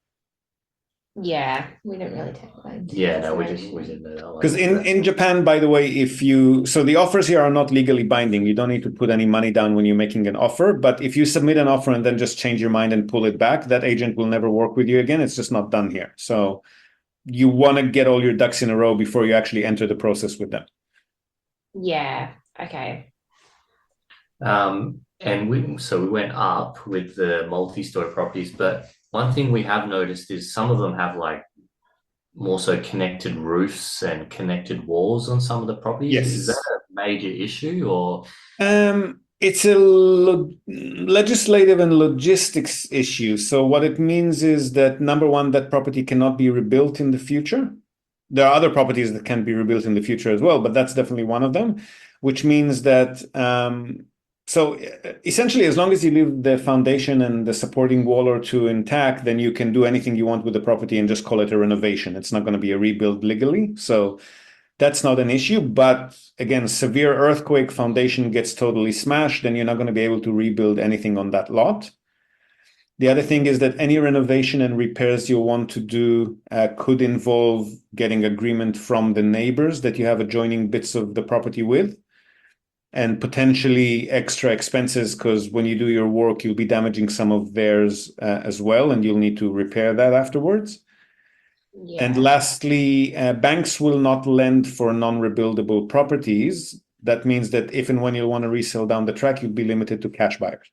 Yeah, we don't really take that into Yeah, no, we just we consideration. didn't know that one. Because in, in Japan, by the way, if you, so the offers here are not legally binding. You don't need to put any money down when you're making an offer. But if you submit an offer and then just change your mind and pull it back, that agent will never work with you again. It's just not done here. So you want to get all your ducks in a row before you actually enter the process with them. Yeah. Okay. Um, and we so we went up with the multi-story properties, but one thing we have noticed is some of them have like more so connected roofs and connected walls on some of the properties. Yes. Is that a major issue, or? Um, it's a lo- legislative and logistics issue. So what it means is that, number one, that property cannot be rebuilt in the future. There are other properties that can be rebuilt in the future as well, but that's definitely one of them, which means that, um, so essentially, as long as you leave the foundation and the supporting wall or two intact, then you can do anything you want with the property and just call it a renovation. It's not going to be a rebuild legally. So that's not an issue. But again, severe earthquake, foundation gets totally smashed, then you're not going to be able to rebuild anything on that lot. The other thing is that any renovation and repairs you want to do uh, could involve getting agreement from the neighbors that you have adjoining bits of the property with, and potentially extra expenses, because when you do your work, you'll be damaging some of theirs uh, as well, and you'll need to repair that afterwards. Yeah. And lastly, uh, banks will not lend for non-rebuildable properties. That means that if and when you want to resell down the track, you'll be limited to cash buyers.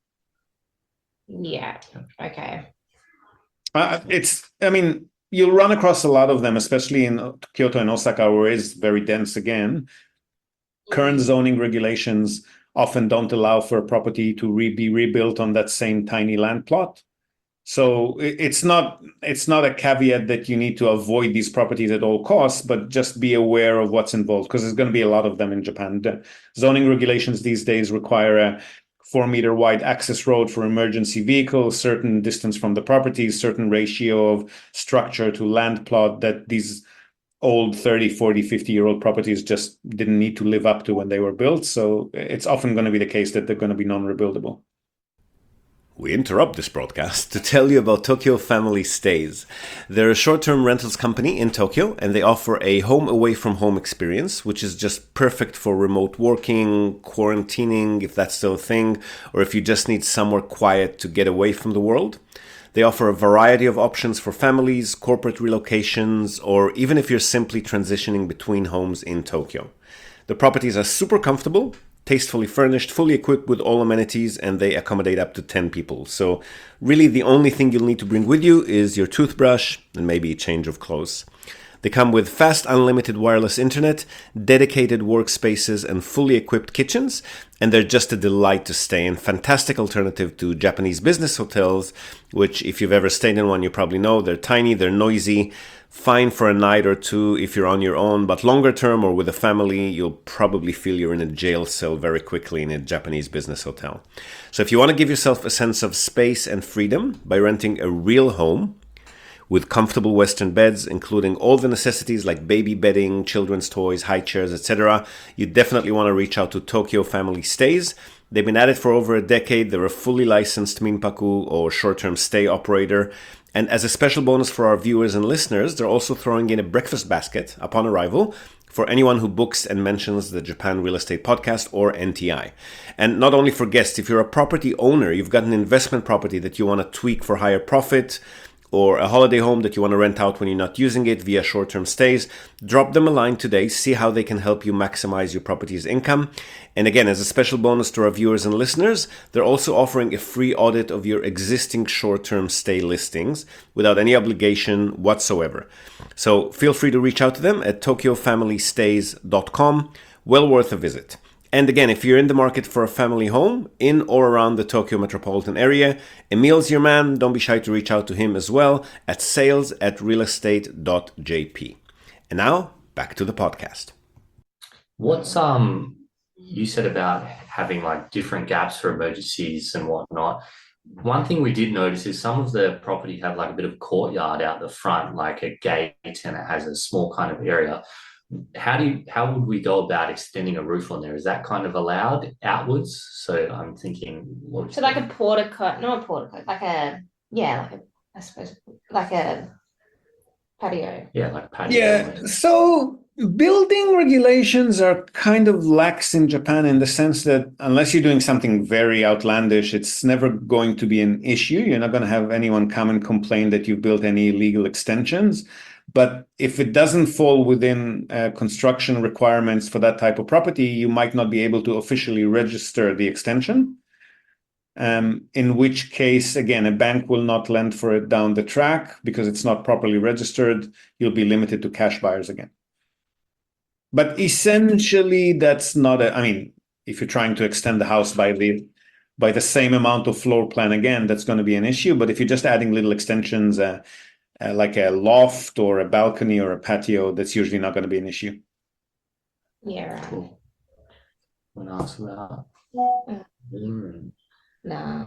Yeah. Okay. Uh, it's, I mean, you'll run across a lot of them, especially in Kyoto and Osaka, where it's very dense again. Current zoning regulations often don't allow for a property to re- be rebuilt on that same tiny land plot. So it's not it's not a caveat that you need to avoid these properties at all costs, but just be aware of what's involved, because there's going to be a lot of them in Japan. The zoning regulations these days require a four meter wide access road for emergency vehicles, certain distance from the properties, certain ratio of structure to land plot that these old thirty, forty, fifty year old properties just didn't need to live up to when they were built. So it's often going to be the case that they're going to be non-rebuildable. We interrupt this broadcast to tell you about Tokyo Family Stays. They're a short-term rentals company in Tokyo, and they offer a home away from home experience, which is just perfect for remote working, quarantining, if that's still a thing, or if you just need somewhere quiet to get away from the world. They offer a variety of options for families, corporate relocations, or even if you're simply transitioning between homes in Tokyo. The properties are super comfortable, tastefully furnished, fully equipped with all amenities, and they accommodate up to ten people. So really the only thing you'll need to bring with you is your toothbrush and maybe a change of clothes. They come with fast unlimited wireless internet, dedicated workspaces, and fully equipped kitchens, and they're just a delight to stay in. Fantastic alternative to Japanese business hotels, which if you've ever stayed in one, you probably know they're tiny, they're noisy, fine for a night or two if you're on your own, but longer term or with a family, you'll probably feel you're in a jail cell very quickly in a Japanese business hotel. So if you want to give yourself a sense of space and freedom by renting a real home with comfortable Western beds, including all the necessities like baby bedding, children's toys, high chairs, et cetera, you definitely want to reach out to Tokyo Family Stays. They've been at it for over a decade. They're a fully licensed Minpaku or short-term stay operator. And as a special bonus for our viewers and listeners, they're also throwing in a breakfast basket upon arrival for anyone who books and mentions the Japan Real Estate Podcast or N T I. And not only for guests, if you're a property owner, you've got an investment property that you want to tweak for higher profit, or a holiday home that you want to rent out when you're not using it via short-term stays, drop them a line today, see how they can help you maximize your property's income. And again, as a special bonus to our viewers and listeners, they're also offering a free audit of your existing short-term stay listings without any obligation whatsoever. So feel free to reach out to them at tokyo family stays dot com. Well worth a visit. And again, if you're in the market for a family home in or around the Tokyo metropolitan area, Emil's your man. Don't be shy to reach out to him as well at sales at realestate dot j p. And now, back to the podcast. What's, um, you said about having like different gaps for emergencies and whatnot. One thing we did notice is some of the property have like a bit of courtyard out the front, like a gate, and it has a small kind of area. How do you, how would we go about extending a roof on there? Is that kind of allowed outwards? So I'm thinking, what So like a portico, not a portico, like a, yeah, like a, I suppose, like a patio. Yeah, like patio. Yeah, so building regulations are kind of lax in Japan in the sense that unless you're doing something very outlandish, it's never going to be an issue. You're not going to have anyone come and complain that you built any illegal extensions. But if it doesn't fall within uh, construction requirements for that type of property, you might not be able to officially register the extension. Um, in which case, again, a bank will not lend for it down the track because it's not properly registered. You'll be limited to cash buyers again. But essentially, that's not a, I mean, if you're trying to extend the house by the by the same amount of floor plan again, that's going to be an issue. But if you're just adding little extensions, uh, uh, like a loft or a balcony or a patio, that's usually not going to be an issue. Yeah, right. Cool. What else about? Mm. No.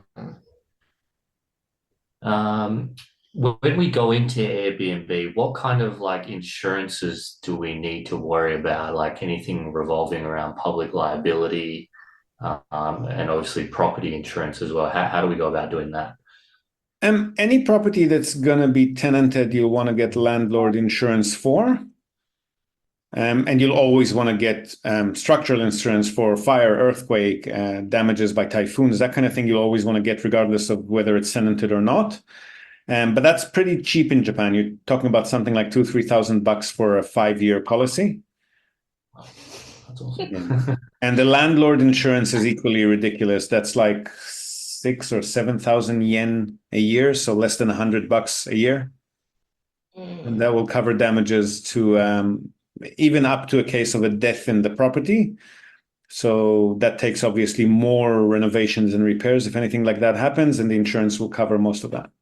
Um, when we go into Airbnb, what kind of like insurances do we need to worry about? Like anything revolving around public liability, um, and obviously property insurance as well. How, how do we go about doing that? Um, any property that's going to be tenanted, you'll want to get landlord insurance for. Um, and you'll always want to get um, structural insurance for fire, earthquake, uh, damages by typhoons, that kind of thing. You'll always want to get regardless of whether it's tenanted or not. Um, but that's pretty cheap in Japan. You're talking about something like two, three thousand bucks for a five-year policy. That's awesome. Yeah. And the landlord insurance is equally ridiculous. That's like six or seven thousand yen a year, so less than a hundred bucks a year, Mm. and that will cover damages to um, even up to a case of a death in the property. So that takes obviously more renovations and repairs if anything like that happens, and the insurance will cover most of that.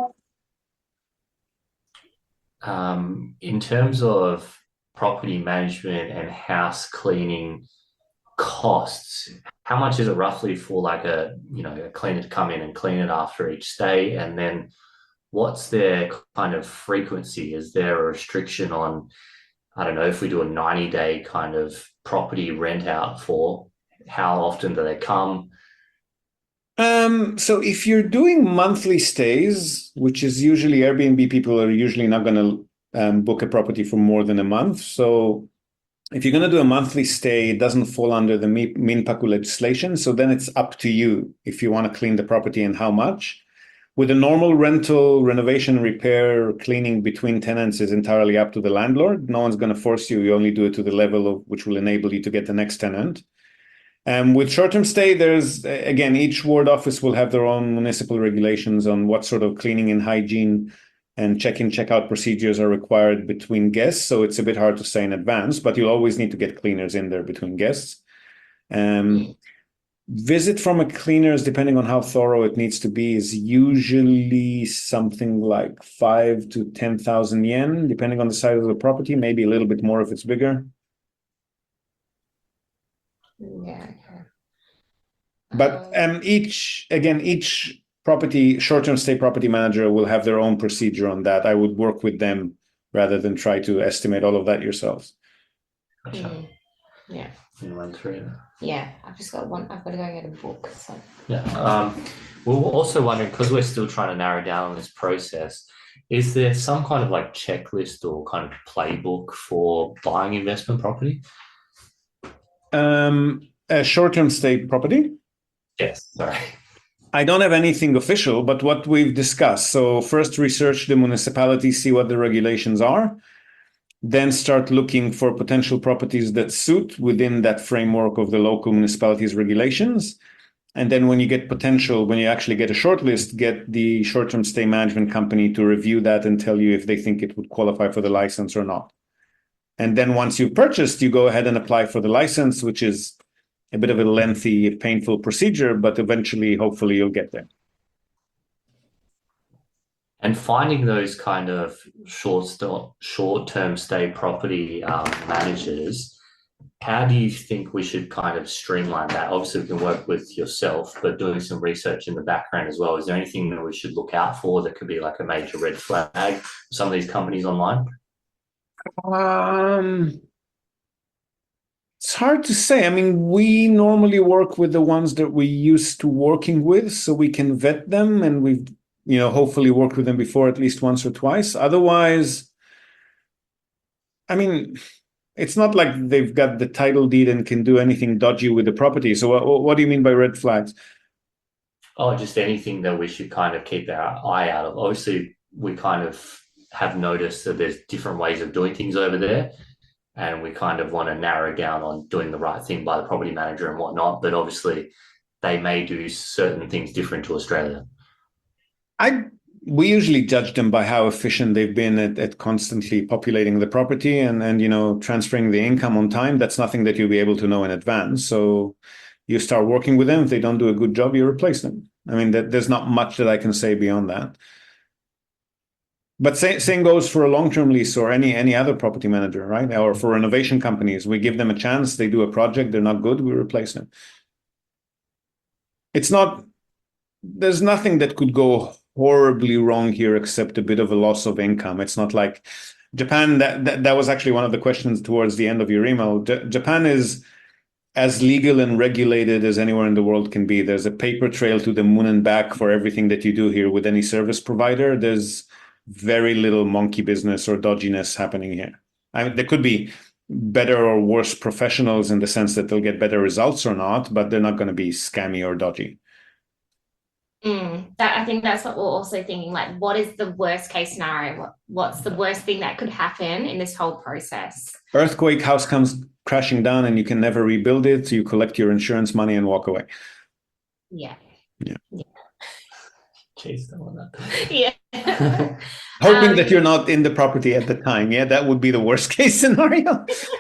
Um, in terms of property management and house cleaning costs, how much is it roughly for like a, you know, a cleaner to come in and clean it after each stay? And then what's their kind of frequency? Is there a restriction on, I don't know, if we do a ninety day kind of property rent out for, how often do they come? Um, so if you're doing monthly stays, which is usually Airbnb, people are usually not going to um, book a property for more than a month. So if you're going to do a monthly stay, it doesn't fall under the Minpaku legislation. So then it's up to you if you want to clean the property and how much. With a normal rental, renovation, repair, cleaning between tenants is entirely up to the landlord. No one's going to force you. You only do it to the level of which will enable you to get the next tenant. Um, with short-term stay, there's, again, each ward office will have their own municipal regulations on what sort of cleaning and hygiene and check-in, check-out procedures are required between guests. So it's a bit hard to say in advance, but you'll always need to get cleaners in there between guests. Um, visit from a cleaners, depending on how thorough it needs to be, is usually something like five to ten thousand yen, depending on the size of the property. Maybe a little bit more if it's bigger. Yeah. Okay. But um, each again, each property short-term stay property manager will have their own procedure on that. I would work with them rather than try to estimate all of that yourselves. Gotcha. Mm. Yeah. And run through. Yeah. I've just got one. I've got to go get a book. So. Yeah. Um, we we're also wondering, because we're still trying to narrow down on this process, is there some kind of like checklist or kind of playbook for buying investment property? Um, a short-term stay property? Yes. Sorry. I don't have anything official, but what we've discussed. So first research the municipality, see what the regulations are, then start looking for potential properties that suit within that framework of the local municipality's regulations. And then when you get potential, when you actually get a short list, get the short-term stay management company to review that and tell you if they think it would qualify for the license or not. And then once you've purchased, you go ahead and apply for the license, which is a bit of a lengthy, painful procedure, but eventually, hopefully, you'll get there. And finding those kind of short st- short-term stay property um, managers, how do you think we should kind of streamline that? Obviously, we can work with yourself, but doing some research in the background as well. Is there anything that we should look out for that could be like a major red flag for some of these companies online? Um, it's hard to say. I mean, we normally work with the ones that we're used to working with, so we can vet them, and we've, you know, hopefully worked with them before at least once or twice. Otherwise, I mean, it's not like they've got the title deed and can do anything dodgy with the property. So what, what do you mean by red flags? Oh, just anything that we should kind of keep our eye out of. Obviously, we kind of have noticed that there's different ways of doing things over there, and we kind of want to narrow down on doing the right thing by the property manager and whatnot. But obviously, they may do certain things different to Australia. I we usually judge them by how efficient they've been at, at constantly populating the property and and you know transferring the income on time. That's nothing that you'll be able to know in advance. So you start working with them. If they don't do a good job, you replace them. I mean, that, there's not much that I can say beyond that. But same, same goes for a long-term lease or any any other property manager, right? Or for renovation companies, we give them a chance. They do a project, they're not good, we replace them. It's not, there's nothing that could go horribly wrong here except a bit of a loss of income. It's not like Japan, that, that, that was actually one of the questions towards the end of your email. J- Japan is as legal and regulated as anywhere in the world can be. There's a paper trail to the moon and back for everything that you do here with any service provider. There's very little monkey business or dodginess happening here. I mean, there could be better or worse professionals in the sense that they'll get better results or not, but they're not going to be scammy or dodgy. Mm, that I think that's what we're also thinking. Like, what is the worst case scenario? What, what's the worst thing that could happen in this whole process? Earthquake, house comes crashing down and you can never rebuild it. So you collect your insurance money and walk away. Yeah. Yeah. Yeah. Jeez, don't want that. Yeah. Hoping um, that you're not in the property at the time. Yeah, that would be the worst case scenario.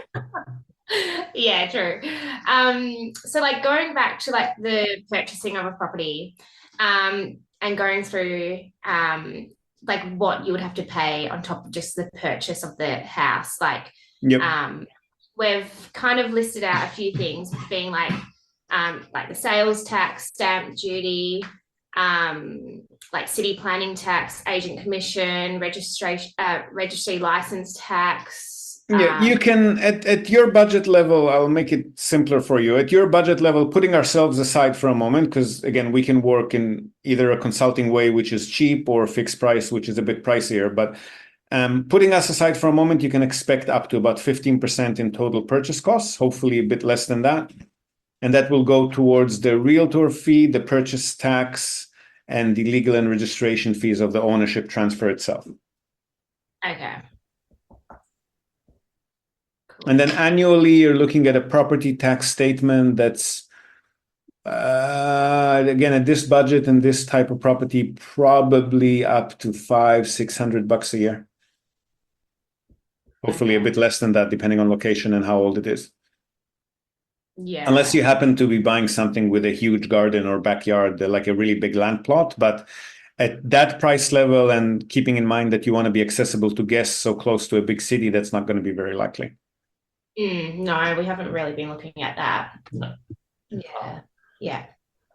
Yeah, true. Um, so like going back to like the purchasing of a property, um, and going through um like what you would have to pay on top of just the purchase of the house. Like Yep. um we've kind of listed out a few things being like um like the sales tax, stamp duty, um like city planning tax, agent commission, registration uh registry license tax. Yeah, um, you can, at, at your budget level, I'll make it simpler for you. At your budget level, putting ourselves aside for a moment, because again, we can work in either a consulting way, which is cheap, or fixed price, which is a bit pricier. But um, putting us aside for a moment, you can expect up to about fifteen percent in total purchase costs, hopefully a bit less than that. And that will go towards the realtor fee, the purchase tax, and the legal and registration fees of the ownership transfer itself. okay. And then annually, you're looking at a property tax statement that's Uh, again, at this budget and this type of property, probably up to five, six hundred bucks a year. Hopefully, a bit less than that, depending on location and how old it is. Yeah. Unless you happen to be buying something with a huge garden or backyard, like a really big land plot. But at that price level, and keeping in mind that you want to be accessible to guests so close to a big city, that's not going to be very likely. Mm, no, we haven't really been looking at that. No. Yeah. Yeah.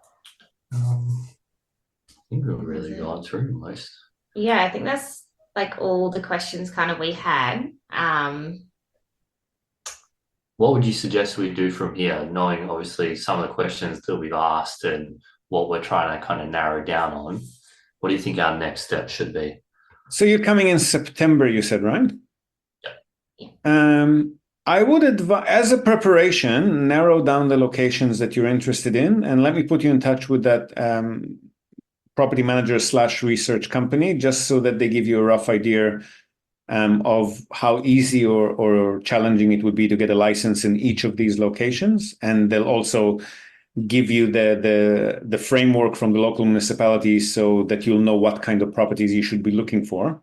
Um, I think we've really gone through most. Yeah, I think that's like all the questions kind of we had. Um, What would you suggest we do from here, knowing obviously some of the questions that we've asked and what we're trying to kind of narrow down on? What do you think our next step should be? So you're coming in September, you said, right? Yeah. Um, I would advise, as a preparation, narrow down the locations that you're interested in, and let me put you in touch with that um, property manager slash research company, just so that they give you a rough idea um, of how easy or, or challenging it would be to get a license in each of these locations. And they'll also give you the, the, the framework from the local municipalities so that you'll know what kind of properties you should be looking for.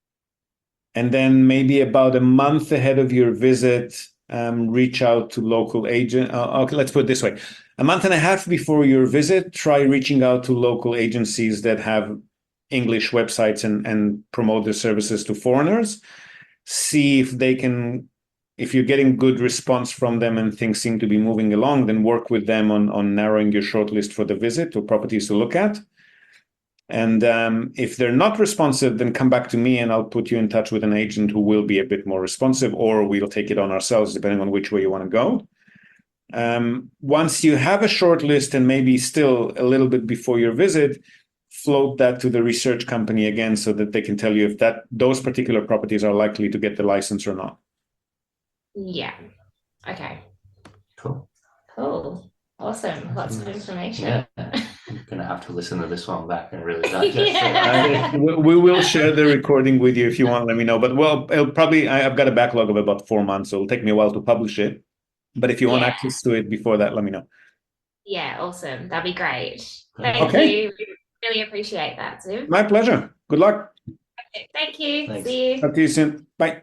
And then maybe about a month ahead of your visit, um, reach out to local agent. Uh, okay, let's put it this way. A month and a half before your visit, try reaching out to local agencies that have English websites and, and promote their services to foreigners. See if they can, if you're getting good response from them and things seem to be moving along, then work with them on, on narrowing your shortlist for the visit or properties to look at. And um, if they're not responsive, then come back to me and I'll put you in touch with an agent who will be a bit more responsive, or we'll take it on ourselves, depending on which way you want to go. Um, once you have a short list and maybe still a little bit before your visit, float that to the research company again so that they can tell you if that those particular properties are likely to get the license or not. yeah. Okay. Cool. Cool. Awesome. Lots of information. Yeah. I'm going to have to listen to this one back and really digest Yeah. it. Uh, we, we will share the recording with you if you want. Let me know. But well, it'll probably I, I've got a backlog of about four months, so it'll take me a while to publish it. But if you want Yeah. access to it before that, let me know. Yeah, awesome. That'd be great. Thank Okay. you. Really appreciate that, Ziv. My pleasure. Good luck. Thank you. Thanks. See you. Talk to you soon. Bye.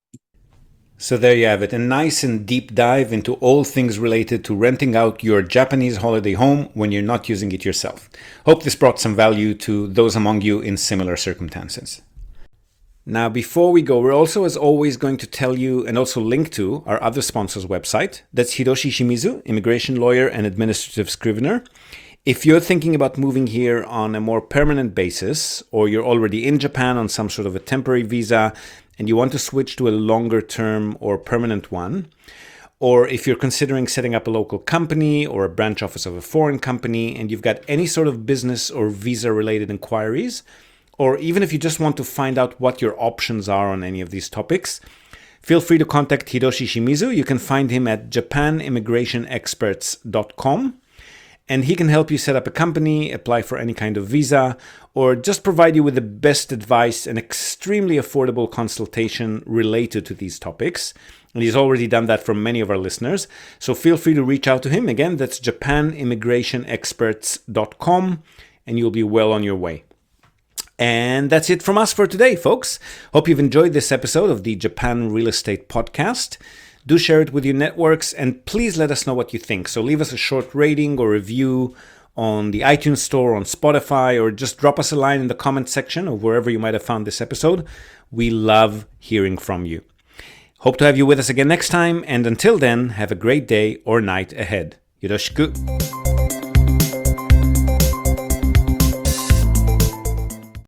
So there you have it, a nice and deep dive into all things related to renting out your Japanese holiday home when you're not using it yourself. Hope this brought some value to those among you in similar circumstances. Now, before we go, we're also, as always, going to tell you and also link to our other sponsor's website. That's Hiroshi Shimizu, immigration lawyer and administrative scrivener. If you're thinking about moving here on a more permanent basis, or you're already in Japan on some sort of a temporary visa, and you want to switch to a longer term or permanent one, or if you're considering setting up a local company or a branch office of a foreign company, and you've got any sort of business or visa related inquiries, or even if you just want to find out what your options are on any of these topics, feel free to contact Hiroshi Shimizu. You can find him at japan immigration experts dot com. And he can help you set up a company, apply for any kind of visa, or just provide you with the best advice and extremely affordable consultation related to these topics. And he's already done that for many of our listeners. So feel free to reach out to him. Again, that's japan immigration experts dot com, and you'll be well on your way. And that's it from us for today, folks. Hope you've enjoyed this episode of the Japan Real Estate Podcast. Do share it with your networks, and please let us know what you think. So leave us a short rating or review on the iTunes Store, on Spotify, or just drop us a line in the comment section of wherever you might have found this episode. We love hearing from you. Hope to have you with us again next time, and until then, have a great day or night ahead. Yoroshiku.